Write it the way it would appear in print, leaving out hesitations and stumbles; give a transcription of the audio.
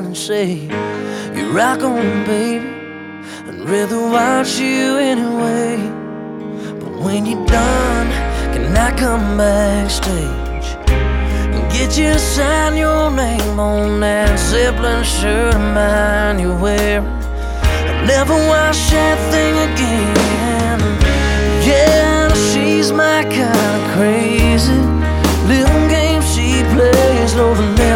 and say, "You rock on, baby, I'd rather watch you anyway." But when you're done, can I come backstage and get you to sign your name on that Zeppelin shirt of mine you're wearing? I'll never wash that thing again. Yeah, she's my kind of crazy little game she plays, no, the